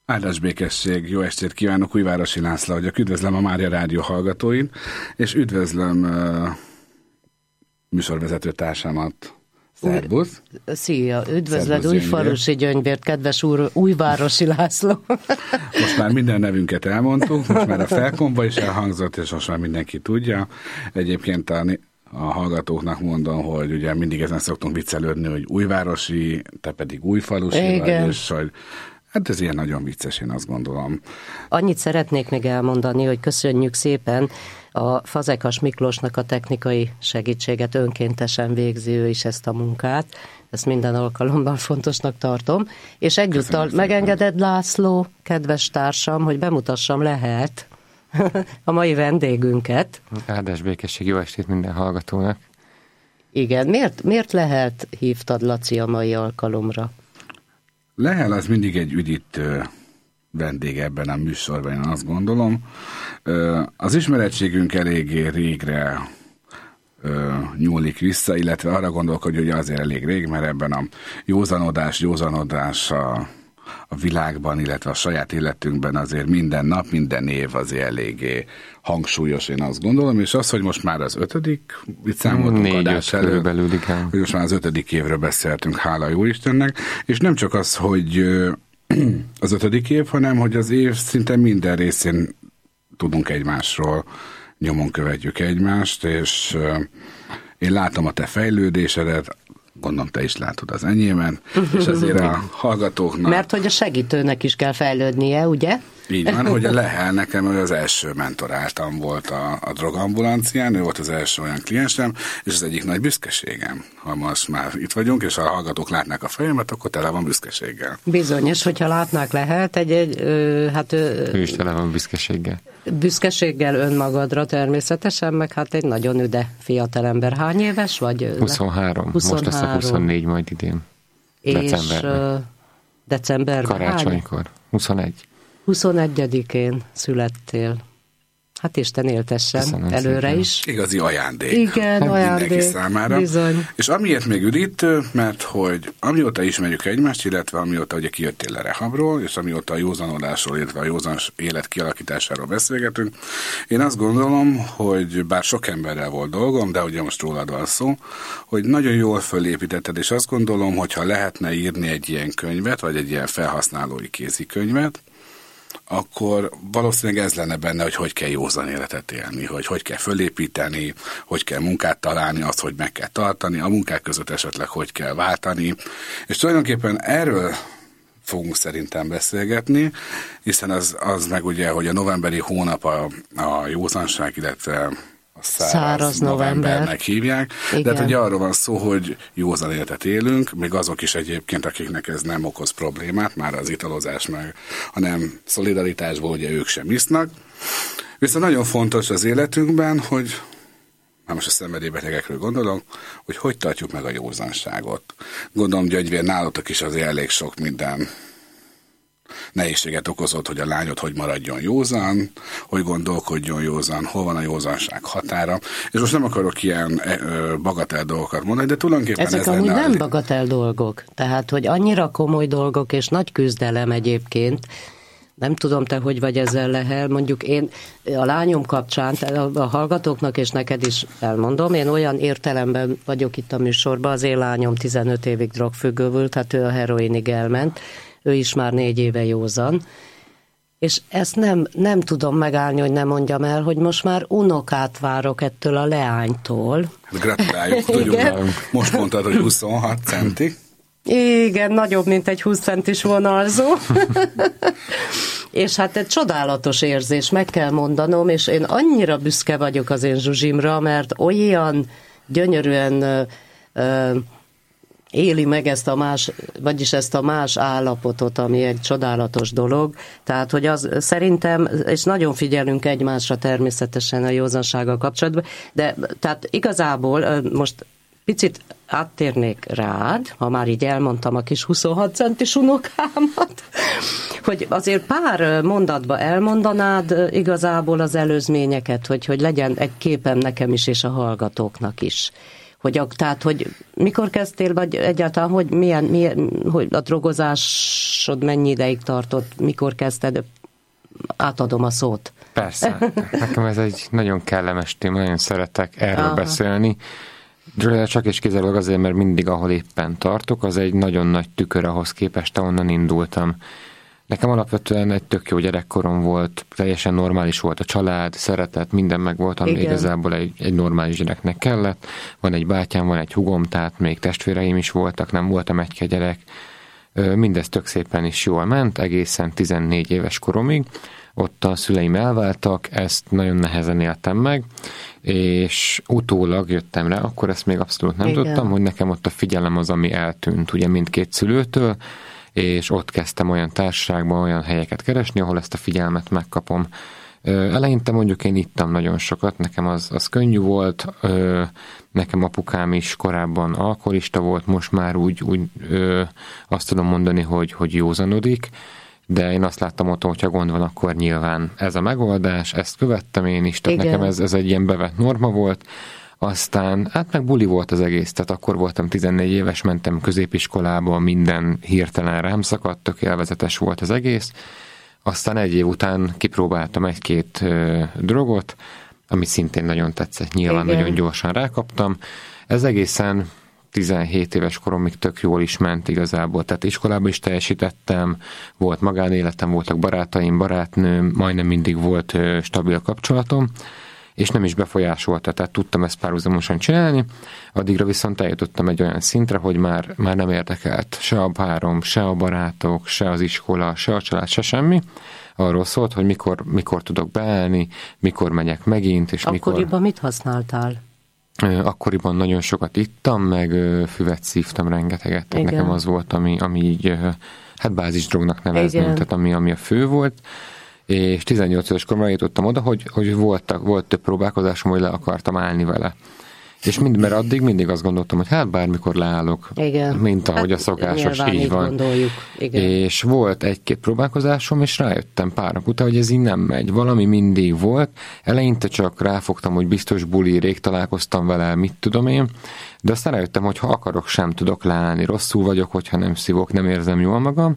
Áldás békesség, jó estét kívánok, Újvárosi László vagyok, üdvözlöm a Mária Rádió hallgatóin, és üdvözlöm műsorvezető társamat. Szervusz! Szia! Üdvözled Újfalusi Gyöngyvért, kedves Újvárosi László! Most már minden nevünket elmondtuk, most már a felkomba is elhangzott, és most már mindenki tudja. Egyébként a hallgatóknak mondom, hogy ugye mindig ezen szoktunk viccelődni, hogy újvárosi, te pedig újfalusi vagy, és hogy hát ez ilyen nagyon vicces, én azt gondolom. Annyit szeretnék még elmondani, hogy köszönjük szépen a Fazekas Miklósnak a technikai segítséget, önkéntesen végzi ő is ezt a munkát. Ezt minden alkalommal fontosnak tartom. És egyúttal megengeded, László, kedves társam, hogy bemutassam lehet a mai vendégünket. Áldás békesség, jó estét minden hallgatónak. Igen, miért Lehelt hívtad, Laci, a mai alkalomra? Lehel az mindig egy üdítő vendég ebben a műsorban, én azt gondolom. Az ismerettségünk eléggé régre nyúlik vissza, illetve arra gondolok, hogy ugye azért elég rég, mert ebben a józanodás a világban, illetve a saját életünkben azért minden nap, minden év azért eléggé hangsúlyos, én azt gondolom, és az, hogy most már az 5. itt számoltunk adás előtt, hogy most már az 5. évről beszéltünk, hála jó Istennek, és nem csak az, hogy az 5. év, hanem hogy az év szinte minden részén tudunk egymásról, nyomon követjük egymást, és én látom a te fejlődésedet, gondolom te is látod az enyémen, és azért a hallgatóknak... Mert hogy a segítőnek is kell fejlődnie, ugye? Így van, hogy a Lehel nekem az első mentoráltam volt a drogambulancián, ő volt az első olyan kliensem, és az egyik nagy büszkeségem. Ha most már itt vagyunk, és a hallgatók látnák a fejemet, akkor tele van büszkeséggel. Bizonyos, hogyha látnák Lehelt, ő is tele van büszkeséggel. Büszkeséggel önmagadra természetesen, meg hát egy nagyon üde fiatalember. Hány éves vagy? 23. Most lesz a 24 majd idén. És decemberben. Karácsonykor. 21. 21-én születtél. Hát Isten éltessen. Köszönöm előre szépen. Is. Igazi ajándék. Igen, ajándék. Mindenki számára. Bizony. És amiért még üdítő, mert hogy amióta ismerjük egymást, illetve amióta ugye kijöttél a rehabról, és amióta a józanodásról, illetve a józan élet kialakításáról beszélgetünk, én azt gondolom, hogy bár sok emberrel volt dolgom, de ugye most rólad van szó, hogy nagyon jól fölépítetted, és azt gondolom, hogy ha lehetne írni egy ilyen könyvet, vagy egy ilyen felhasználói kézikönyvet, akkor valószínűleg ez lenne benne, hogy kell józan életet élni, hogy kell fölépíteni, hogy kell munkát találni, azt, hogy meg kell tartani, a munkák között esetleg hogy kell váltani, és tulajdonképpen erről fogunk szerintem beszélgetni, hiszen az meg ugye, hogy a novemberi hónap a józanság, illetve a száraz novembernek hívják. Igen. De hát ugye arról van szó, hogy józan életet élünk, még azok is egyébként, akiknek ez nem okoz problémát, már az italozás meg, hanem szolidaritásból ugye ők sem isznak. Viszont nagyon fontos az életünkben, hogy most a szenvedélybetegekről gondolom, hogy tartjuk meg a józanságot. Gondolom, Gyöngyvér, nálatok is azért elég sok minden nehézséget okozott, hogy a lányod hogy maradjon józan, hogy gondolkodjon józan, hol van a józanság határa. És most nem akarok ilyen bagatel dolgokat mondani, de tulajdonképpen ezek amúgy nem bagatel dolgok. Tehát, hogy annyira komoly dolgok, és nagy küzdelem egyébként. Nem tudom, te hogy vagy ezzel, Lehel. Mondjuk én a lányom kapcsán, a hallgatóknak és neked is elmondom, én olyan értelemben vagyok itt a műsorban, az én lányom 15 évig drogfüggő volt, hát ő a heroinig elment, ő is már 4 éve józan, és ezt nem tudom megállni, hogy ne mondjam el, hogy most már unokát várok ettől a leánytól. Gratuláljuk, most mondtad, hogy 26 centi. Igen, nagyobb, mint egy 20 centis vonalzó. És hát egy csodálatos érzés, meg kell mondanom, és én annyira büszke vagyok az én Zsuzsimra, mert olyan gyönyörűen éli meg ezt a más állapotot, ami egy csodálatos dolog. Tehát, hogy az szerintem, és nagyon figyelünk egymásra természetesen a józansággal kapcsolatban, de tehát igazából most picit áttérnék rád, ha már így elmondtam a kis 26 centis unokámat, hogy azért pár mondatba elmondanád igazából az előzményeket, hogy legyen egy képem nekem is és a hallgatóknak is. Tehát, hogy mikor kezdtél, vagy egyáltalán, hogy milyen hogy a drogozásod mennyi ideig tartott, mikor kezdted? Átadom a szót. Persze. Nekem ez egy nagyon kellemes téma, nagyon szeretek erről beszélni. Csak és kizárólag azért, mert mindig, ahol éppen tartok, az egy nagyon nagy tükör ahhoz képest, ahonnan indultam. Nekem alapvetően egy tök jó gyerekkorom volt, teljesen normális volt a család, szeretet, minden meg volt, ami igazából egy normális gyereknek kellett. Van egy bátyám, van egy hugom, tehát még testvéreim is voltak, nem voltam egy gyerek. Mindez tök szépen is jól ment, egészen 14 éves koromig. Ott a szüleim elváltak, ezt nagyon nehezen éltem meg, és utólag jöttem rá, akkor ezt még abszolút nem tudtam, hogy nekem ott a figyelem az, ami eltűnt, ugye mindkét szülőtől, és ott kezdtem olyan társaságban, olyan helyeket keresni, ahol ezt a figyelmet megkapom. Eleinte mondjuk én ittam nagyon sokat, nekem az könnyű volt, nekem apukám is korábban alkoholista volt, most már úgy azt tudom mondani, hogy józanodik, de én azt láttam otthon, hogyha gond van, akkor nyilván ez a megoldás, ezt követtem én is, tehát nekem ez egy ilyen bevett norma volt. Aztán, hát meg buli volt az egész, tehát akkor voltam 14 éves, mentem középiskolába, minden hirtelen rám szakadt, tök élvezetes volt az egész. Aztán egy év után kipróbáltam egy-két drogot, ami szintén nagyon tetszett, nyilván nagyon gyorsan rákaptam. Ez egészen 17 éves koromig tök jól is ment igazából, tehát iskolában is teljesítettem, volt magánéletem, voltak barátaim, barátnőm, majdnem mindig volt stabil kapcsolatom, és nem is befolyásolta, tehát tudtam ezt párhuzamosan csinálni, addigra viszont eljutottam egy olyan szintre, hogy már nem érdekelt se a párom, se a barátok, se az iskola, se a család, se semmi. Arról szólt, hogy mikor tudok beállni, mikor megyek megint, és mikor... Akkoriban mit használtál? Akkoriban nagyon sokat ittam, meg füvet szívtam rengeteget, tehát nekem az volt, ami így, hát bázisdrognak nevezném, tehát ami a fő volt. És 18 éves koromra jutottam oda, hogy volt több próbálkozásom, hogy le akartam állni vele. És mert addig mindig azt gondoltam, hogy hát bármikor leállok, mint ahogy a szokásos, így van. És volt egy-két próbálkozásom, és rájöttem pár nap után, hogy ez így nem megy. Valami mindig volt. Eleinte csak ráfogtam, hogy biztos buli, rég találkoztam vele, mit tudom én, de aztán rájöttem, hogy ha akarok, sem tudok leállni. Rosszul vagyok, hogyha nem szívok, nem érzem jól magam.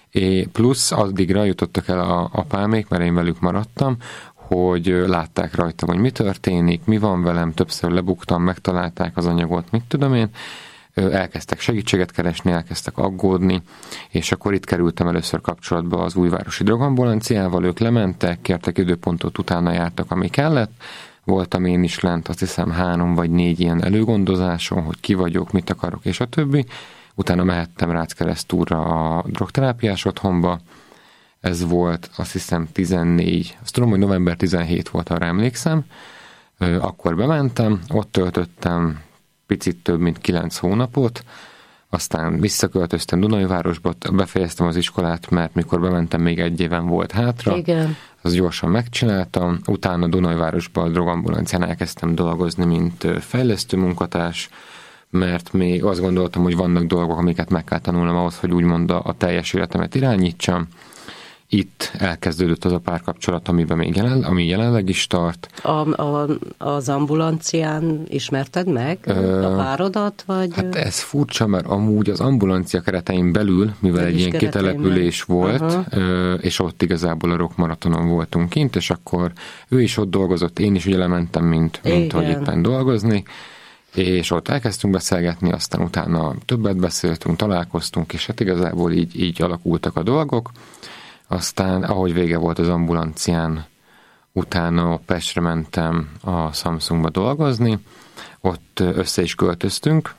Plusz addigra jutottak el a apámék, mert én velük maradtam, hogy látták rajtam, hogy mi történik, mi van velem, többször lebuktam, megtalálták az anyagot, mit tudom én, elkezdtek segítséget keresni, elkezdtek aggódni, és akkor itt kerültem először kapcsolatba az újvárosi drogambulanciával, ők lementek, kértek időpontot, utána jártak, ami kellett, voltam én is lent, azt hiszem 3 vagy 4 ilyen előgondozáson, hogy ki vagyok, mit akarok, és a többi. Utána mehettem Rácz-Keresztúrra a drogterápiás otthonba, ez volt azt hiszem 14, azt tudom, hogy november 17 volt, arra emlékszem, akkor bementem, ott töltöttem picit több mint 9 hónapot, aztán visszaköltöztem Dunaújvárosba, befejeztem az iskolát, mert mikor bementem, még 1 éven volt hátra, azt gyorsan megcsináltam, utána Dunaújvárosba a drogambulancián elkezdtem dolgozni, mint fejlesztő munkatárs, mert még azt gondoltam, hogy vannak dolgok, amiket meg kell tanulnom ahhoz, hogy úgymond a teljes életemet irányítsam. Itt elkezdődött az a párkapcsolat, ami jelenleg is tart. Az ambulancián ismerted meg a párodat? Vagy? Hát ez furcsa, mert amúgy az ambulancia keretein belül, mivel egy ilyen kitelepülés volt, és ott igazából a Rock Maratonon voltunk kint, és akkor ő is ott dolgozott, én is ugye lementem, mint hogy éppen dolgozni, és ott elkezdtünk beszélgetni, aztán utána többet beszéltünk, találkoztunk, és hát igazából így alakultak a dolgok. Aztán, ahogy vége volt az ambulancián, utána Pestre mentem a Samsungba dolgozni, ott össze is költöztünk,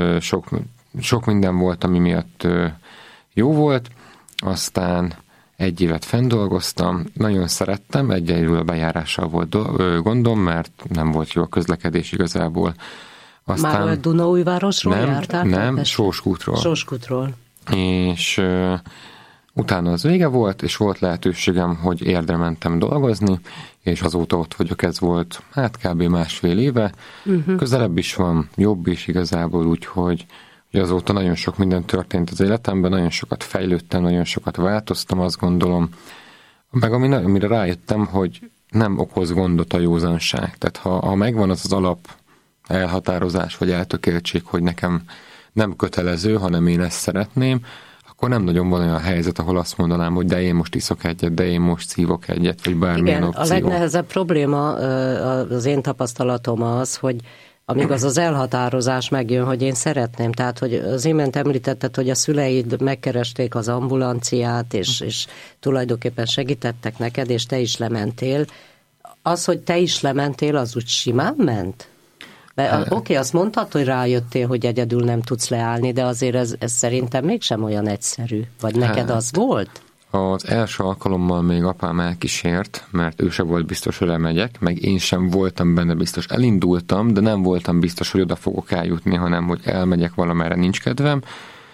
sok minden volt, ami miatt jó volt, aztán 1 évet fenn dolgoztam, nagyon szerettem, egyedül a bejárással volt gondom, mert nem volt jó a közlekedés igazából. Aztán, már a Dunaújvárosról jártál? Nem, Sóskútról. Sóskútról. És utána az vége volt, és volt lehetőségem, hogy Érdre mentem dolgozni, és azóta ott vagyok, ez volt hát kb. 1,5 éve. Közelebb is van, jobb is igazából, úgyhogy azóta nagyon sok minden történt az életemben, nagyon sokat fejlődtem, nagyon sokat változtam, azt gondolom. Meg amire rájöttem, hogy nem okoz gondot a józanság. Tehát ha megvan az alap, elhatározás vagy eltökéltség, hogy nekem nem kötelező, hanem én ezt szeretném, akkor nem nagyon van olyan helyzet, ahol azt mondanám, hogy de én most iszok egyet, de én most szívok egyet, vagy bármilyen opció. A legnehezebb probléma az én tapasztalatom az, hogy amíg az elhatározás megjön, hogy én szeretném. Tehát, hogy az imént említetted, hogy a szüleid megkeresték az ambulanciát, és tulajdonképpen segítettek neked, és te is lementél. Az, hogy te is lementél, az úgy simán ment? Oké, azt mondtad, hogy rájöttél, hogy egyedül nem tudsz leállni, de azért ez szerintem mégsem olyan egyszerű. Vagy neked az volt? Az első alkalommal még apám elkísért, mert ő se volt biztos, hogy lemegyek, meg én sem voltam benne biztos. Elindultam, de nem voltam biztos, hogy oda fogok eljutni, hanem hogy elmegyek valamerre, nincs kedvem.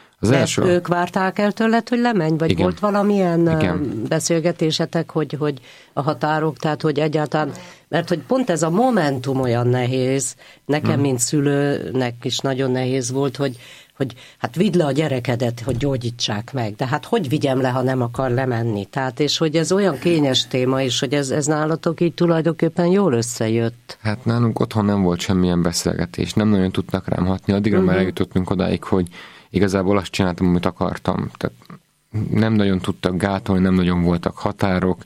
Ők várták el tőled, hogy lemenj? Vagy igen. Volt valamilyen beszélgetésetek, hogy a határok, tehát hogy egyáltalán, mert hogy pont ez a momentum olyan nehéz, nekem, mint szülőnek is nagyon nehéz volt, hogy hát vidd le a gyerekedet, hogy gyógyítsák meg, de hát hogy vigyem le, ha nem akar lemenni? Tehát, és hogy ez olyan kényes téma is, hogy ez nálatok így tulajdonképpen jól összejött. Hát nálunk otthon nem volt semmilyen beszélgetés, nem nagyon tudtak rám hatni, addigra már eljutottunk odáig, hogy igazából azt csináltam, amit akartam. Tehát nem nagyon tudtak gátolni, nem nagyon voltak határok,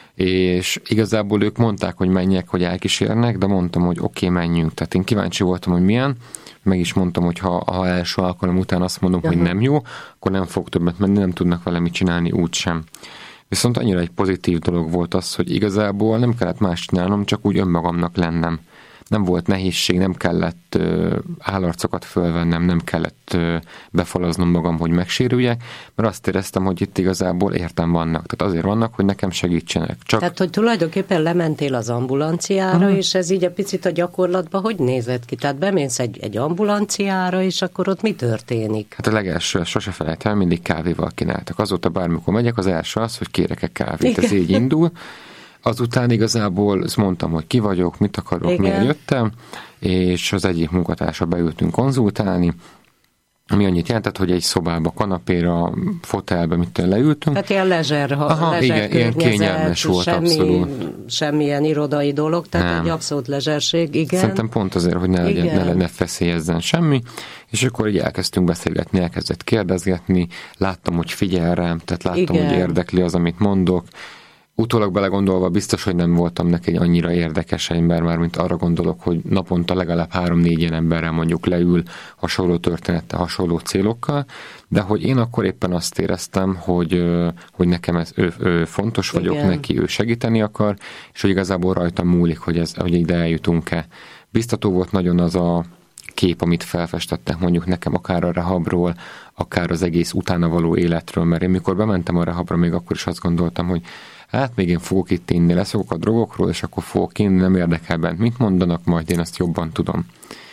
és igazából ők mondták, hogy menjek, hogy elkísérnek, de mondtam, hogy oké, menjünk. Tehát én kíváncsi voltam, hogy milyen, meg is mondtam, hogy ha első alkalom után azt mondom, hogy nem jó, akkor nem fog többet menni, nem tudnak vele mit csinálni úgysem. Viszont annyira egy pozitív dolog volt az, hogy igazából nem kellett más csinálnom, csak úgy önmagamnak lennem. Nem volt nehézség, nem kellett állarcokat fölvennem, nem kellett befalaznom magam, hogy megsérüljek, mert azt éreztem, hogy itt igazából értem vannak. Tehát azért vannak, hogy nekem segítsenek. Tehát, hogy tulajdonképpen lementél az ambulanciára, és ez így egy picit a gyakorlatban hogy nézett ki? Tehát bemész egy ambulanciára, és akkor ott mi történik? Hát a legelső, sose felejtem, mindig kávéval kínáltak. Azóta bármikor megyek, az első az, hogy kérek-e kávét. Igen. Ez így indul. Azután igazából mondtam, hogy ki vagyok, mit akarok, miért jöttem, és az egyik munkatársa beültünk konzultálni, ami annyit jelentett, hogy egy szobába, kanapéra, fotelbe, mitől leültünk. Tehát ilyen lezser ilyen kényelmes volt, abszolút. Semmilyen irodai dolog, tehát egy abszolút lezserség, igen. Szerintem pont azért, hogy ne feszélyezzen semmi, és akkor így elkezdtünk beszélgetni, elkezdett kérdezgetni, láttam, hogy figyel rám, tehát láttam, hogy érdekli az, amit mondok. Utólag belegondolva biztos, hogy nem voltam neki egy annyira érdekes ember, már mint arra gondolok, hogy naponta legalább 3-4 ilyen emberrel mondjuk leül hasonló történettel, hasonló célokkal, de hogy én akkor éppen azt éreztem, hogy nekem ő fontos vagyok neki, ő segíteni akar, és hogy igazából rajtam múlik, hogy ide eljutunk-e. Biztató volt nagyon az a kép, amit felfestettek mondjuk nekem akár a rehabról, akár az egész utána való életről, mert én mikor bementem a rehabra, még akkor is azt gondoltam, hogy hát még én fogok itt inni, leszokok a drogokról, és akkor fogok inni, nem érdekel bent, mit mondanak, majd én azt jobban tudom.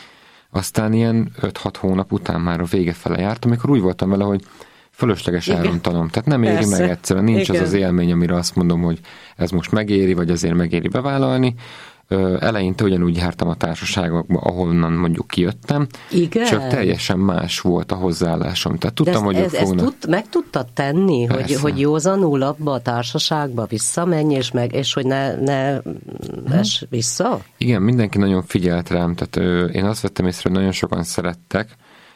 Aztán ilyen 5-6 hónap után már a vége fele járt, amikor úgy voltam vele, hogy fölösleges elrontanom. Tehát nem éri meg egyszerűen, nincs az élmény, amire azt mondom, hogy ez most megéri, vagy azért megéri bevállalni. Eleinte ugyanúgy jártam a társaságokba, ahonnan mondjuk kijöttem, csak teljesen más volt a hozzáállásom. Tehát tudtam, hogy ezt meg tudtad tenni, hogy józanul abba a társaságba visszamenj, és hogy ne ess vissza? Igen, mindenki nagyon figyelt rám, tehát én azt vettem észre, hogy nagyon sokan szerettek,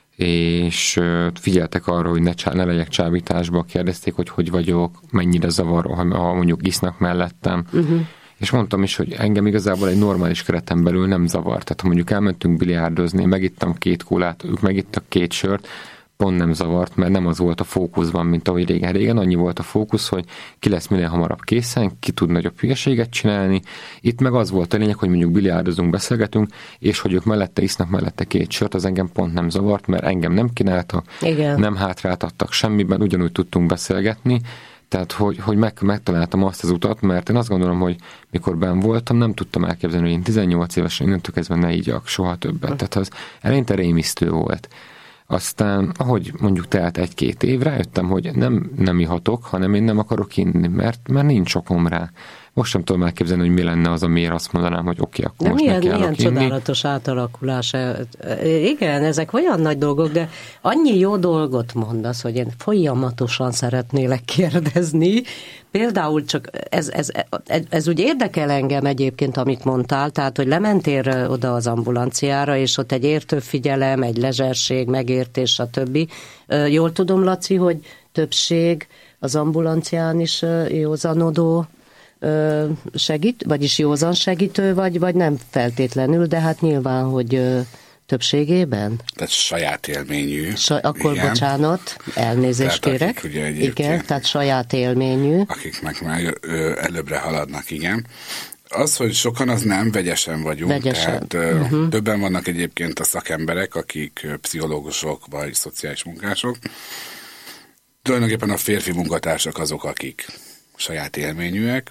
és figyeltek arra, hogy ne legyek csábításba, kérdezték, hogy vagyok, mennyire zavar, ha mondjuk isznak mellettem. És mondtam is, hogy engem igazából egy normális kereten belül nem zavar. Tehát ha mondjuk elmentünk biliárdozni, én megittam 2 kólát, ők megittak 2 sört, pont nem zavart, mert nem az volt a fókuszban, mint ahogy régen. Régen annyi volt a fókusz, hogy ki lesz minél hamarabb készen, ki tud nagyobb hülyeséget csinálni. Itt meg az volt a lényeg, hogy mondjuk biliárdozunk, beszélgetünk, és hogy ők mellette isznak mellette 2 sört, az engem pont nem zavart, mert engem nem kínáltak, nem hátráltattak semmiben, ugyanúgy tudtunk beszélgetni. Tehát, hogy megtaláltam azt az utat, mert én azt gondolom, hogy mikor benn voltam, nem tudtam elképzelni, hogy én 18 évesen innentől kezdve ne igyak soha többet. Tehát az eleinte rémisztő volt. Aztán, ahogy mondjuk telt 1-2 év, rájöttem, hogy nem ihatok, hanem én nem akarok inni, mert nincs okom rá. Most sem tudom elképzelni, hogy mi lenne az, amiért azt mondanám, hogy oké, akkor de most nekiállok inni. Milyen csodálatos átalakulás. Igen, ezek olyan nagy dolgok, de annyi jó dolgot mondasz, hogy én folyamatosan szeretnélek kérdezni. Például csak ez úgy érdekel engem egyébként, amit mondtál, tehát, hogy lementél oda az ambulanciára, és ott egy értőfigyelem, egy lezserség, megértés, stb. Jól tudom, Laci, hogy többség az ambulancián is józanodó segít, vagyis józan segítő, vagy nem feltétlenül, de hát nyilván, hogy többségében. Tehát saját élményű. Akkor igen. Bocsánat, elnézést tehát kérek. Igen, tehát saját élményű. Akik meg előbbre haladnak, igen. Az, hogy sokan, az nem, vegyesen vagyunk. Vegyesen. Tehát többen vannak egyébként a szakemberek, akik pszichológusok vagy szociális munkások. Tulajdonképpen a férfi munkatársak azok, akik saját élményűek,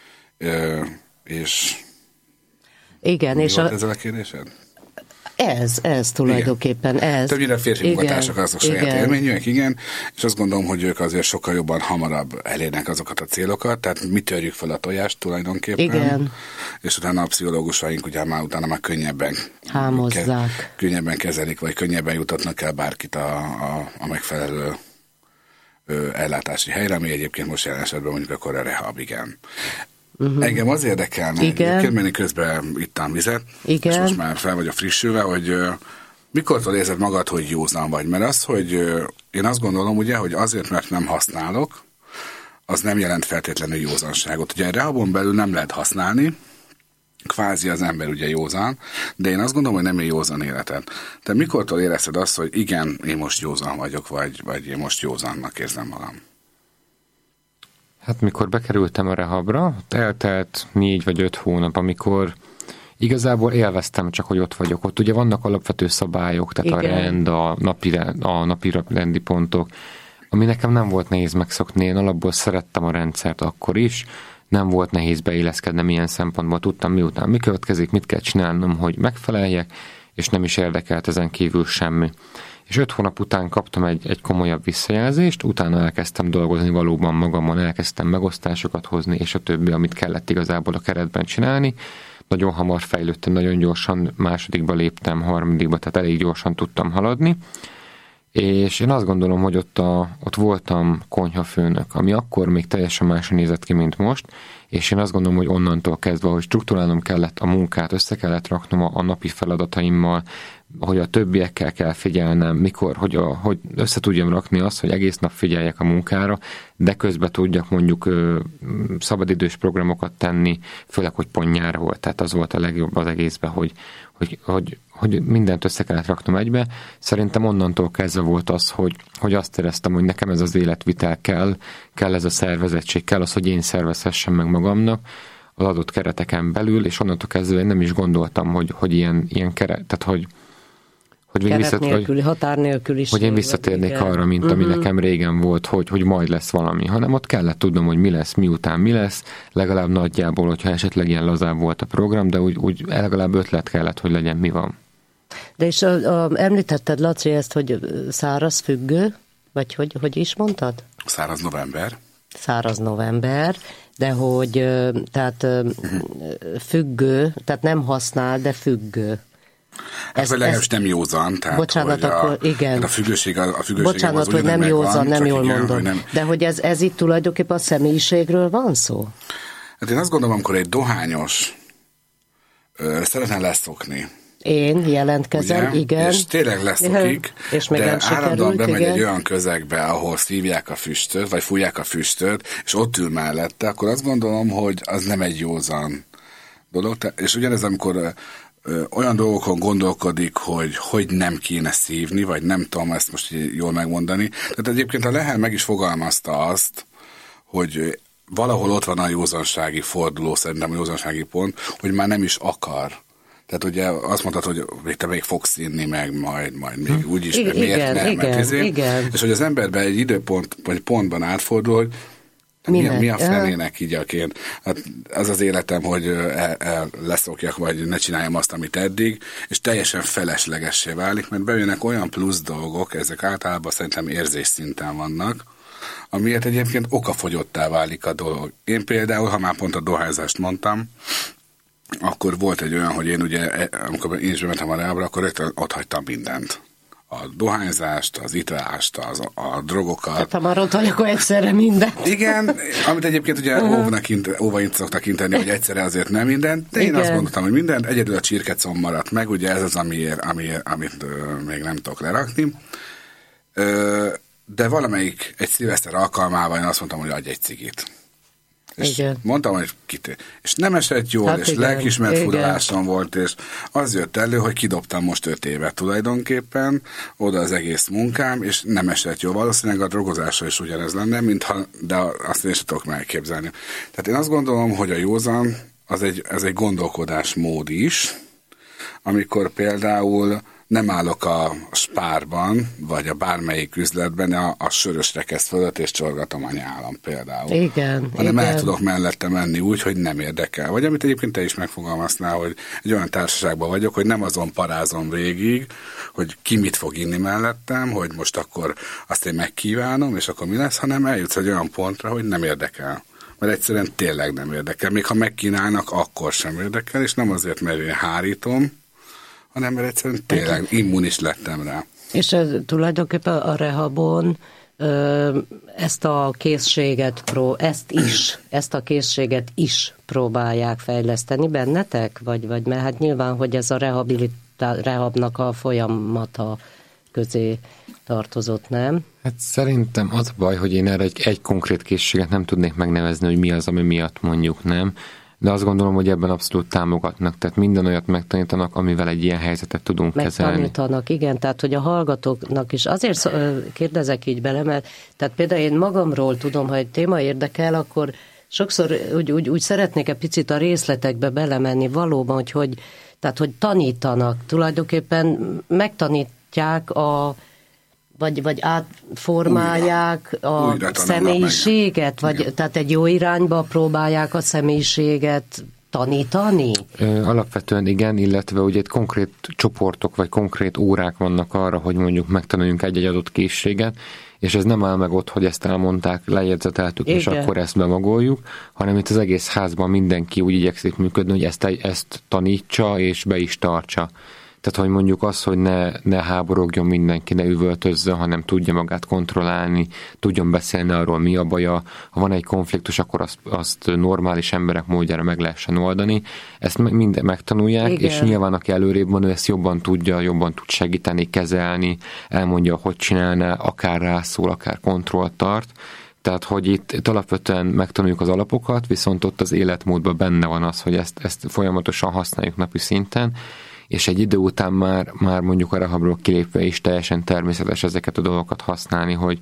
és igen, és volt ezzel a kérdésed? Ez tulajdonképpen igen. ez. Többnyire férfi munkatársak azok saját élményűek, igen, és azt gondolom, hogy ők azért sokkal jobban hamarabb elérnek azokat a célokat, tehát mi törjük fel a tojást tulajdonképpen, igen. És utána a pszichológusaink ugye már könnyebben hámozzák. Könnyebben kezelik, vagy könnyebben jutatnak el bárkit a megfelelő ellátási helyre, ami egyébként most jelen esetben mondjuk akkor a rehab, igen. Engem az érdekelne, egyébként menni közben ittam vizet, és most már fel vagyok frissülve, hogy mikortól érzed magad, hogy józan vagy? Mert az, hogy én azt gondolom, ugye, hogy azért, mert nem használok, az nem jelent feltétlenül józanságot. Ugye a rehabon belül nem lehet használni, kvázi az ember ugye józan, de én azt gondolom, hogy nem él józan életet. Te mikortól érezted azt, hogy igen, én most józan vagyok, vagy én most józannak érzem magam? Hát mikor bekerültem a rehabra, eltelt 4 vagy 5 hónap, amikor igazából élveztem csak, hogy ott vagyok. Ott ugye vannak alapvető szabályok, tehát igen. A rend, a napi rendi pontok, ami nekem nem volt nehéz megszokni. Én alapból szerettem a rendszert akkor is, nem volt nehéz beilleszkednem ilyen szempontból. Tudtam miután mi következik, mit kell csinálnom, hogy megfeleljek, és nem is érdekelt ezen kívül semmi. És 5 hónap után kaptam egy komolyabb visszajelzést, utána elkezdtem dolgozni valóban magamon, elkezdtem megosztásokat hozni, és a többi, amit kellett igazából a keretben csinálni. Nagyon hamar fejlődtem, nagyon gyorsan másodikba léptem, harmadikba, tehát elég gyorsan tudtam haladni. És én azt gondolom, hogy ott voltam konyhafőnök, ami akkor még teljesen másra nézett ki, mint most, és én azt gondolom, hogy onnantól kezdve, hogy strukturálnom kellett a munkát, össze kellett raknom a napi feladataimmal, hogy a többiekkel kell figyelnem, mikor, hogy össze tudjam rakni azt, hogy egész nap figyeljek a munkára, de közben tudjak mondjuk szabadidős programokat tenni, főleg, hogy pont nyár volt, tehát az volt a legjobb az egészben, hogy mindent össze kellett raknom egybe. Szerintem onnantól kezdve volt az, hogy azt éreztem, hogy nekem ez az életvitel kell ez a szervezettség, kell az, hogy én szervezhessem meg magamnak az adott kereteken belül, és onnantól kezdve én nem is gondoltam, hogy ilyen keret, tehát határ nélkül is. Hogy én visszatérnék arra, mint ami nekem régen volt, hogy majd lesz valami, hanem ott kellett tudnom, hogy mi lesz, miután mi lesz, legalább nagyjából, hogyha esetleg ilyen lazább volt a program, de úgy legalább ötlet kellett, hogy legyen, mi van. De és említetted, Laci, ezt, hogy száraz függő, vagy hogy is mondtad? Száraz november. Száraz november, de hogy tehát függő, tehát nem használ, de függő. Ez legalábbis nem józan. Tehát, bocsánat, akkor igen. A függőség bocsánat, az hogy nem józan, nem jól igen, mondom. Nem... De hogy ez itt tulajdonképpen a személyiségről van szó? Hát én azt gondolom, amikor egy dohányos szeretne leszokni. Én jelentkezem, ugye? Igen. És tényleg leszokik, és de állandóan bemegy egy olyan közegbe, ahol szívják a füstöt, vagy fújják a füstöt, és ott ül mellette, akkor azt gondolom, hogy az nem egy józan dolog. És ugyanez, amikor olyan dolgokon gondolkodik, hogy nem kéne szívni, vagy nem tudom ezt most jól megmondani. Tehát egyébként a Lehel meg is fogalmazta azt, hogy valahol ott van a józansági forduló, szerintem a józansági pont, hogy már nem is akar. Tehát ugye azt mondtad, hogy te még fogsz inni, meg majd még úgyis, igen, miért nem, igen. És hogy az emberben egy időpont, vagy pontban átfordul, hogy mi a fenének igyaként? Hát az az életem, hogy leszokjak, vagy ne csináljam azt, amit eddig, és teljesen feleslegessé válik, mert bejönnek olyan plusz dolgok, ezek általában szerintem érzésszinten vannak, amiért egyébként okafogyottá válik a dolog. Én például, ha már pont a dohányzást mondtam, akkor volt egy olyan, hogy én ugye, amikor én is bementem a rehabra, akkor rögtön ott hagytam mindent. A dohányzást, az itrást, a drogokat. Tehát ha már ott vagy, akkor egyszerre minden. Igen, amit egyébként ugye óvaint szoktak inteni, hogy egyszerre azért nem minden, de én azt gondoltam, hogy minden, egyedül a csirkecomb maradt meg, ugye ez az, amit még nem tudok lerakni. De valamelyik egy szilveszter alkalmával én azt mondtam, hogy adj egy cigit. És igen. Mondtam, hogy és nem esett jól, hát és lelkiismert furalásom volt, és az jött elő, hogy kidobtam most 5 évet tulajdonképpen, oda az egész munkám, és nem esett jól. Valószínűleg a drogozásra is ugyanez lenne, de azt én sem tudok megképzelni. Tehát én azt gondolom, hogy a józan, ez egy gondolkodásmód is, amikor például nem állok a Spárban, vagy a bármelyik üzletben a sörös rekesz fölött, és csorgatom a nyálam például. Igen. Hanem el tudok mellette menni úgy, hogy nem érdekel. Vagy amit egyébként te is megfogalmaznál, hogy egy olyan társaságban vagyok, hogy nem azon parázom végig, hogy ki mit fog inni mellettem, hogy most akkor azt én megkívánom, és akkor mi lesz, hanem eljutsz egy olyan pontra, hogy nem érdekel. Mert egyszerűen tényleg nem érdekel. Még ha megkínálnak, akkor sem érdekel, és nem azért, mert én hárítom, hanem mert egyszerűen tényleg immunis lettem rá. És tulajdonképpen a rehabon ezt a készséget is próbálják fejleszteni bennetek? Vagy mert hát nyilván, hogy ez a rehabnak a folyamata közé tartozott, nem? Hát szerintem az a baj, hogy én erre egy konkrét készséget nem tudnék megnevezni, hogy mi az, ami miatt mondjuk nem. De azt gondolom, hogy ebben abszolút támogatnak, tehát minden olyat megtanítanak, amivel egy ilyen helyzetet tudunk kezelni. Megtanítanak, igen, tehát hogy a hallgatóknak is. Azért kérdezek így bele, mert tehát például én magamról tudom, ha egy téma érdekel, akkor sokszor úgy szeretnék egy picit a részletekbe belemenni valóban, hogy tanítanak, tulajdonképpen megtanítják vagy átformálják a személyiséget, tehát egy jó irányba próbálják a személyiséget tanítani? Alapvetően igen, illetve ugye itt konkrét csoportok, vagy konkrét órák vannak arra, hogy mondjuk megtanuljunk egy adott készséget, és ez nem áll meg ott, hogy ezt elmondták, lejegyzeteltük, és akkor ezt bemagoljuk, hanem itt az egész házban mindenki úgy igyekszik működni, hogy ezt tanítsa, és be is tartsa. Tehát, hogy mondjuk az, hogy ne háborogjon mindenki, ne üvöltözzön, hanem tudja magát kontrollálni, tudjon beszélni arról, mi a baja. Ha van egy konfliktus, akkor azt normális emberek módjára meg lehessen oldani. Ezt mind megtanulják, igen. És nyilván aki előrébb van, ő ezt jobban tudja, jobban tud segíteni, kezelni, elmondja, hogy csinálná, akár rászól, akár kontrollt tart. Tehát, hogy itt alapvetően megtanuljuk az alapokat, viszont ott az életmódban benne van az, hogy ezt folyamatosan használjuk napi szinten, és egy idő után már mondjuk a rehabról kilépve is teljesen természetes ezeket a dolgokat használni, hogy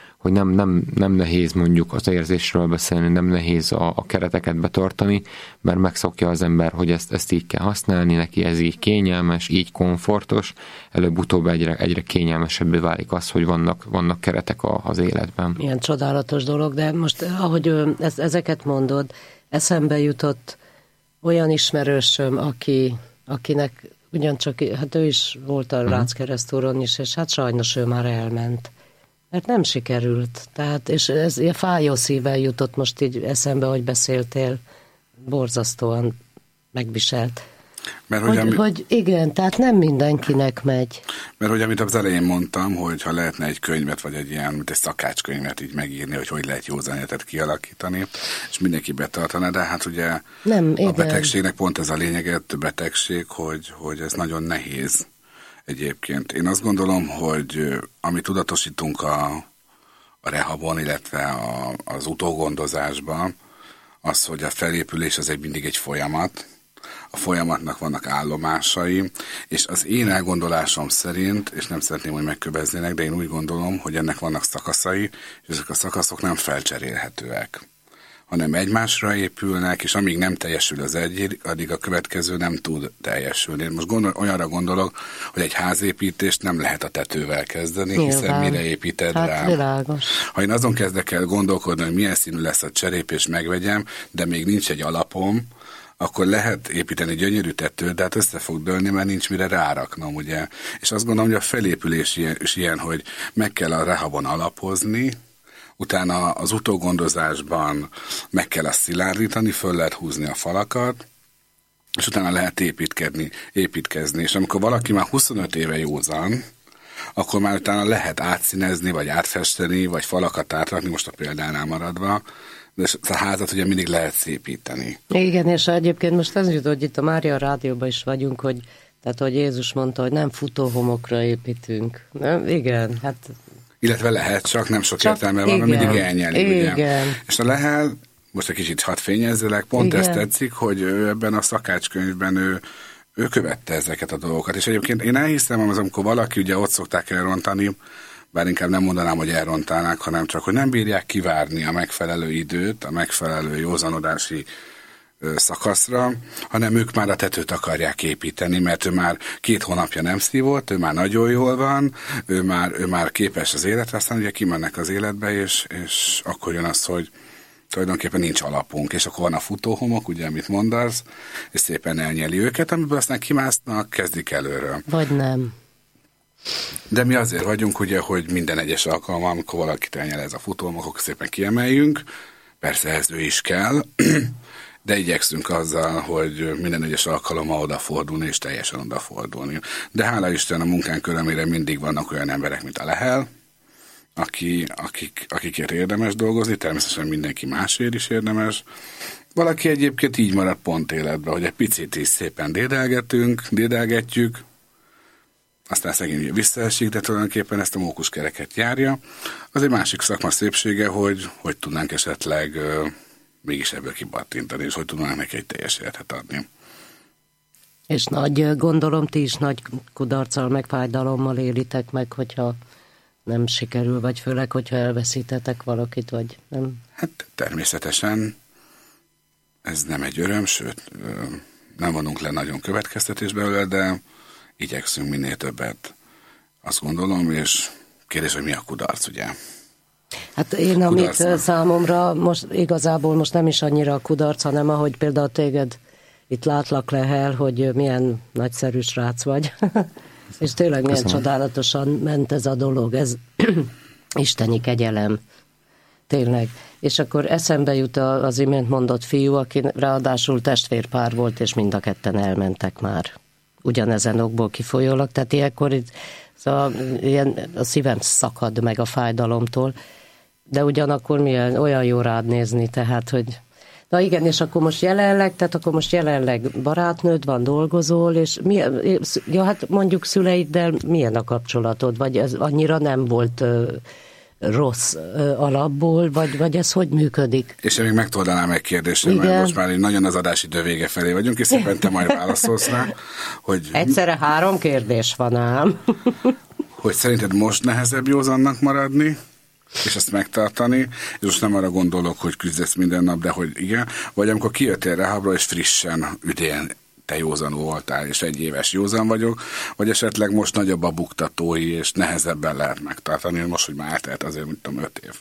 nem nehéz mondjuk az érzésről beszélni, nem nehéz a kereteket betartani, mert megszokja az ember, hogy ezt így kell használni, neki ez így kényelmes, így komfortos, előbb-utóbb egyre kényelmesebbé válik az, hogy vannak keretek az életben. Milyen csodálatos dolog, de most ahogy ezeket mondod, eszembe jutott olyan ismerősöm, akinek ugyancsak, hát ő is volt a Rácz-keresztúron is, és hát sajnos ő már elment. Mert nem sikerült. Tehát, és ez ilyen fájó szívvel jutott most így eszembe, hogy beszéltél, borzasztóan megviselt. Mert hogy igen, tehát nem mindenkinek megy. Mert hogy amit az elején mondtam, hogy ha lehetne egy könyvet, vagy egy ilyen, mint egy szakácskönyvet így megírni, hogy lehet józan életet kialakítani, és mindenki betartaná, de hát ugye nem, a betegségnek pont ez a lényege, betegség, hogy ez nagyon nehéz egyébként. Én azt gondolom, hogy amit tudatosítunk a rehabon, illetve az utógondozásban, az, hogy a felépülés az mindig egy folyamat, a folyamatnak vannak állomásai, és az én elgondolásom szerint, és nem szeretném, hogy megköveznének, de én úgy gondolom, hogy ennek vannak szakaszai, és ezek a szakaszok nem felcserélhetőek, hanem egymásra épülnek, és amíg nem teljesül az egy, addig a következő nem tud teljesülni. Én most olyanra gondolok, hogy egy házépítést nem lehet a tetővel kezdeni, hiszen mire építed rá. Világos. Ha én azon kezdek el gondolkodni, hogy milyen színű lesz a cserép, és megvegyem, de még nincs egy alapom, akkor lehet építeni gyönyörű tetőt, de hát össze fog dőlni, mert nincs mire ráraknom, ugye. És azt gondolom, hogy a felépülés is ilyen, hogy meg kell a rehabon alapozni, Utána az utógondozásban meg kell azt szilárdítani, föl lehet húzni a falakat, és utána lehet építkezni. És amikor valaki már 25 éve józan, akkor már utána lehet átszínezni, vagy átfesteni, vagy falakat átrakni, most a példánál maradva, de a házat ugye mindig lehet szépíteni. Igen, és egyébként most az jut, hogy itt a Mária Rádióban is vagyunk, hogy tehát, hogy Jézus mondta, hogy nem futóhomokra építünk. Nem? Igen, hát... Illetve lehet, csak nem sok értelme van, mert mindig elnyeli, ugye? És a Lehel, most egy kicsit hadd fényezzelek, pont ezt tetszik, hogy ő ebben a szakácskönyvben ő követte ezeket a dolgokat. És egyébként én elhiszem, az amikor valaki ugye ott szokták elrontani, bár inkább nem mondanám, hogy elrontálnák, hanem csak, hogy nem bírják kivárni a megfelelő időt, a megfelelő józanodási szakaszra, hanem ők már a tetőt akarják építeni, mert ő már 2 hónapja nem szívott, ő már nagyon jól van, ő már képes az életre, aztán ugye kimennek az életbe, és akkor jön az, hogy tulajdonképpen nincs alapunk, és akkor van a futóhomok, ugye, amit mondasz, és szépen elnyeli őket, amiből aztán kimásznak, kezdik előről. Vagy nem. De mi azért vagyunk, ugye, hogy minden egyes alkalommal, amikor valakit elnyel ez a futóhomok, akkor szépen kiemeljünk, persze ez ő is kell, de igyekszünk azzal, hogy minden egyes alkalommal odafordulni, és teljesen odafordulni. De hála Isten a munkánk örömére mindig vannak olyan emberek, mint a Lehel, akikért érdemes dolgozni, természetesen mindenki másért is érdemes. Valaki egyébként így marad pont életben, hogy egy picit is szépen dédelgetjük, aztán szegény ugye visszaesik, de tulajdonképpen ezt a mókuskereket járja. Az egy másik szakma szépsége, hogy tudnánk esetleg mégis ebből kibattintani, és hogy tudnánk neki egy teljes életet adni. És gondolom, ti is nagy kudarccal, meg fájdalommal élitek meg, hogyha nem sikerül, vagy főleg, hogyha elveszítetek valakit, vagy nem? Hát természetesen ez nem egy öröm, sőt, nem vonunk le nagyon következtetés belőle, de igyekszünk minél többet, azt gondolom, és kérdés, hogy mi a kudarc, ugye? Hát én, amit számomra igazából nem is annyira a kudarc, hanem ahogy például téged itt látlak, Lehel, hogy milyen nagyszerű srác vagy. És tényleg milyen csodálatosan ment ez a dolog, ez isteni kegyelem. Tényleg. És akkor eszembe jut az imént mondott fiú, aki ráadásul testvérpár volt, és mind a ketten elmentek már. Ugyanezen okból kifolyólag, tehát ilyenkor szóval a szívem szakad meg a fájdalomtól, de ugyanakkor olyan jó rád nézni, tehát, hogy na igen, és akkor most jelenleg barátnőd van, dolgozol, és hát mondjuk szüleiddel milyen a kapcsolatod, vagy ez annyira nem volt rossz alapból, vagy ez hogy működik? És én még megtoldanám egy kérdésre, mert most már nagyon az adás idő vége felé vagyunk, és szépen te majd válaszolsz rá, hogy... Egyszerre 3 kérdés van ám. Hogy szerinted most nehezebb józannak maradni, és ezt megtartani, és most nem arra gondolok, hogy küzdesz minden nap, de hogy igen, vagy amikor kijöttél rehabra, és frissen, üdén te józan voltál, és 1 éves józan vagyok, vagy esetleg most nagyobb a buktatói, és nehezebben lehet megtartani, most, hogy már eltelt azért, mint 5 év.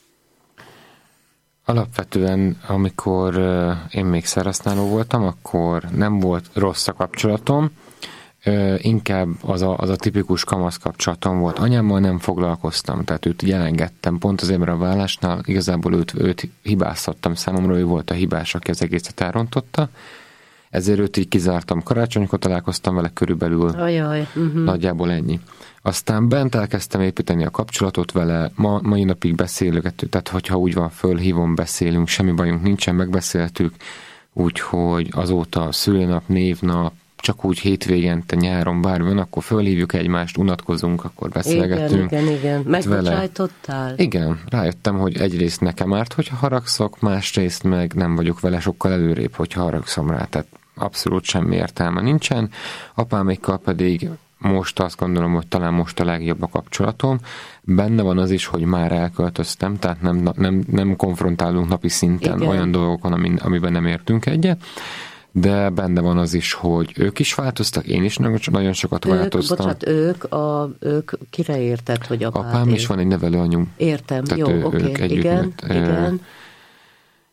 Alapvetően, amikor én még szerhasználó voltam, akkor nem volt rossz a kapcsolatom, inkább az a tipikus kamasz kapcsolatom volt. Anyámmal nem foglalkoztam, tehát őt így elengedtem. Pont azért, mert a vállásnál igazából őt hibáztattam, számomra ő volt a hibás, aki az egészet elrontotta. Ezért őt így kizártam. Karácsonykor találkoztam vele körülbelül. Nagyjából ennyi. Aztán bent elkezdtem építeni a kapcsolatot vele, mai napig beszélünk, tehát hogyha úgy van, fölhívom, beszélünk, semmi bajunk nincsen, megbeszéltük, úgyhogy azóta szülőnap, névnap, csak úgy hétvégente, nyáron, bármi van, akkor fölhívjuk egymást, unatkozunk, akkor beszélgetünk. Igen. Megbocsájtottál? Igen, rájöttem, hogy egyrészt nekem árt, hogyha haragszok, másrészt meg nem vagyok vele sokkal előrébb, hogyha haragszom rá, tehát abszolút semmi értelme nincsen. Apámékkal pedig most azt gondolom, hogy talán most a legjobb a kapcsolatom. Benne van az is, hogy már elköltöztem, tehát nem konfrontálunk napi szinten olyan dolgokon, amiben nem értünk egyet. De benne van az is, hogy ők is változtak, én is nagyon sokat változtam. Bocsánat, ők kire érted, hogy apád? Apám is van egy nevelőanyum. Értem, jó, oké, igen.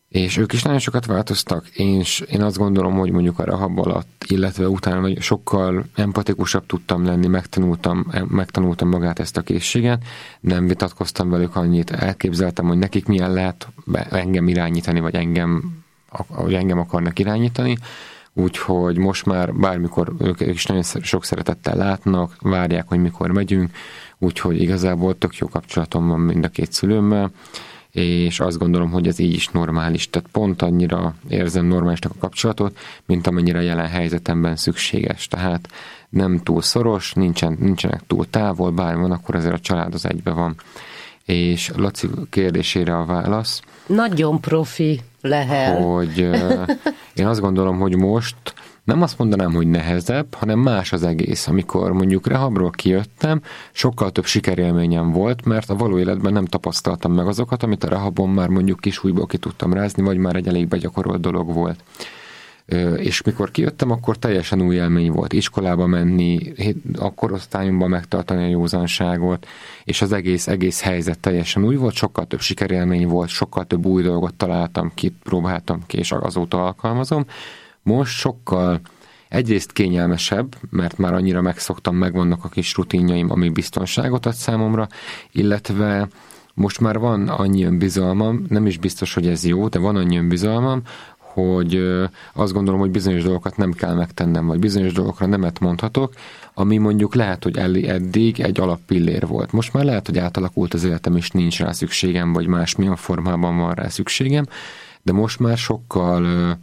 És ők is nagyon sokat változtak, és én azt gondolom, hogy mondjuk a rehab alatt, illetve utána sokkal empatikusabb tudtam lenni, megtanultam magát ezt a készséget, nem vitatkoztam velük annyit, elképzeltem, hogy nekik milyen lehet engem irányítani, vagy engem akarnak irányítani, úgyhogy most már bármikor ők is nagyon sok szeretettel látnak, várják, hogy mikor megyünk, úgyhogy igazából tök jó kapcsolatom van mind a két szülőmmel, és azt gondolom, hogy ez így is normális. Tehát pont annyira érzem normálisnak a kapcsolatot, mint amennyire a jelen helyzetemben szükséges. Tehát nem túl szoros, nincsenek túl távol, bármi van, akkor azért a család az egybe van. És Laci kérdésére a válasz. Nagyon profi lehet. Hogy én azt gondolom, hogy most nem azt mondanám, hogy nehezebb, hanem más az egész. Amikor mondjuk rehabról kijöttem, sokkal több sikerélményem volt, mert a való életben nem tapasztaltam meg azokat, amit a rehabon már mondjuk kisújból ki tudtam rázni, vagy már egy elég begyakorolt dolog volt. És mikor kijöttem, akkor teljesen új élmény volt. Iskolába menni, a korosztályomban megtartani a józanságot, és az egész helyzet teljesen új volt, sokkal több sikerélmény volt, sokkal több új dolgot találtam ki, próbáltam ki, és azóta alkalmazom. Most sokkal egyrészt kényelmesebb, mert már annyira megszoktam, megvannak a kis rutinjaim, ami biztonságot ad számomra, illetve most már van annyi önbizalmam, nem is biztos, hogy ez jó, de van annyi önbizalmam, hogy azt gondolom, hogy bizonyos dolgokat nem kell megtennem, vagy bizonyos dolgokra nemet mondhatok, ami mondjuk lehet, hogy eddig egy alappillér volt. Most már lehet, hogy átalakult az életem, és nincs rá szükségem, vagy másmilyen formában van rá szükségem, de most már sokkal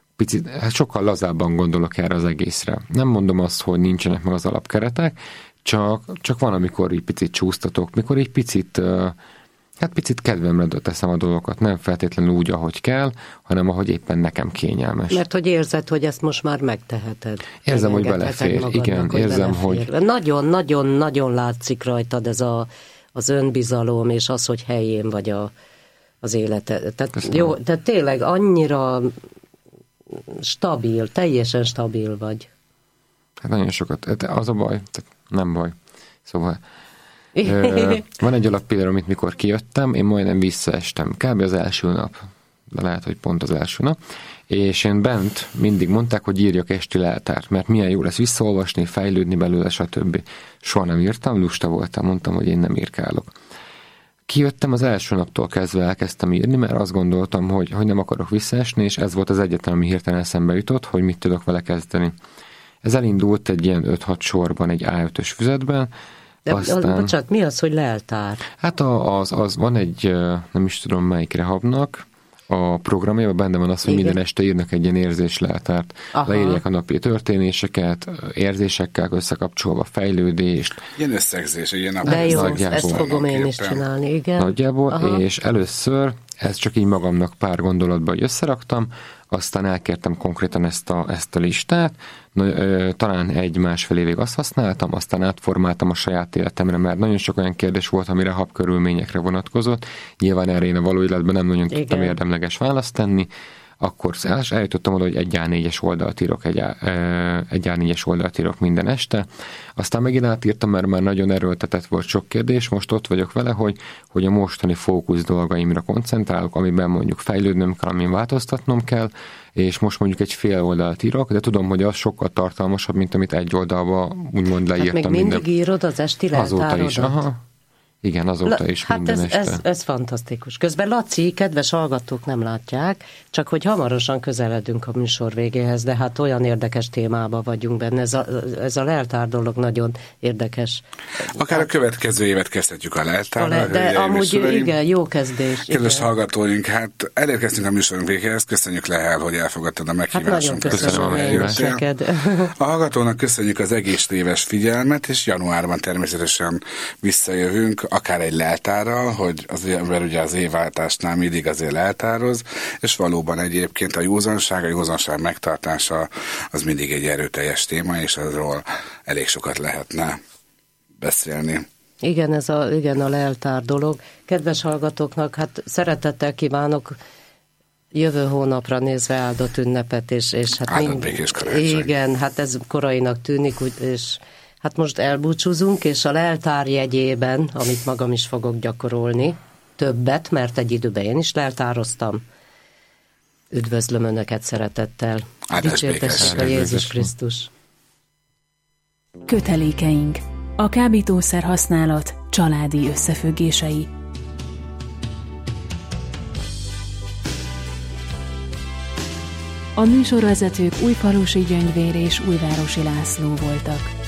lazábban gondolok erre az egészre. Nem mondom azt, hogy nincsenek meg az alapkeretek, csak van, amikor így picit csúsztatok, mikor így picit kedvemre teszem a dolgokat, nem feltétlenül úgy, ahogy kell, hanem ahogy éppen nekem kényelmes. Mert hogy érzed, hogy ezt most már megteheted. Érzem, hogy belefér. Magadnak, igen, érzem, hogy... Nagyon látszik rajtad ez az önbizalom, és az, hogy helyén vagy az életed. Tehát tényleg annyira stabil, teljesen stabil vagy. Hát nagyon sokat. Az a baj, tehát nem baj. Szóval van egy alappillér, amit mikor kijöttem, én majdnem visszaestem. Kb. Az első nap, de lehet, hogy pont az első nap, és én bent mindig mondták, hogy írjak esti leltárt, mert milyen jó lesz visszaolvasni, fejlődni belőle, stb. Soha nem írtam, lusta voltam, mondtam, hogy én nem írkálok. Kijöttem, az első naptól kezdve elkezdtem írni, mert azt gondoltam, hogy nem akarok visszaesni, és ez volt az egyetlen, ami hirtelen eszembe jutott, hogy mit tudok vele kezdeni. Ez elindult egy ilyen 5-6 sorban, egy A5-ös füzetben. De bocsánat, mi az, hogy leltár? Hát az van egy, nem is tudom melyik rehabnak, a programjában benne van az, hogy minden este írnak egy ilyen érzésleltárt. Leírják a napi történéseket, érzésekkel összekapcsolva fejlődést. Ilyen összegzés, ilyen napi. De jó, ezt fogom én is csinálni, igen. Nagyjából, és először ezt csak így magamnak pár gondolatban összeraktam, aztán elkértem konkrétan ezt a listát, talán 1-1,5 évig azt használtam, aztán átformáltam a saját életemre, mert nagyon sok olyan kérdés volt, ami rehab körülményekre vonatkozott. Nyilván erre én a való életben nem nagyon tudtam érdemleges választ tenni, akkor eljutottam oda, hogy egy A4-es oldalt írok minden este. Aztán megint átírtam, mert már nagyon erőltetett volt sok kérdés, most ott vagyok vele, hogy a mostani fókusz dolgaimra koncentrálok, amiben mondjuk fejlődnöm kell, amin változtatnom kell, és most mondjuk egy fél oldalt írok, de tudom, hogy az sokkal tartalmasabb, mint amit egy oldalba úgymond leírtam. Hát még mindig írod az esti leltárodat? Azóta is, Igen, azóta is minden este. Ez fantasztikus. Közben Laci, kedves hallgatók nem látják, csak hogy hamarosan közeledünk a műsor végéhez, de hát olyan érdekes témában vagyunk benne. Ez a leltár dolog nagyon érdekes. Akár a következő évet kezdhetjük a leltárral. De amúgy igen, jó kezdés. Kedves hallgatóink, hát elérkeztünk a műsorunk végéhez. Köszönjük, Lehel, hogy elfogadtad a meghívásunkat. Hát nagyon köszönöm neked. A hallgatónak köszönjük az egész éves figyelmet, és januárban természetesen visszajövünk, akár egy leltárral, hogy az ember ugye az évváltásnál mindig azért leltároz, és valóban egyébként a józanság megtartása az mindig egy erőteljes téma, és azról elég sokat lehetne beszélni. Igen, a leltár dolog. Kedves hallgatóknak, hát szeretettel kívánok jövő hónapra nézve áldott ünnepet, és hát áldott békés karácsony. Igen, hát ez korainak tűnik, és hát most elbúcsúzunk, és a leltár jegyében, amit magam is fogok gyakorolni, többet, mert egy időben én is leltároztam, Üdvözlöm Önöket szeretettel. Dicsértessük a Jézus Krisztus. Kötelékeink. A kábítószer használat családi összefüggései. A műsorvezetők Újfalusi Gyöngyvér és Újvárosi László voltak.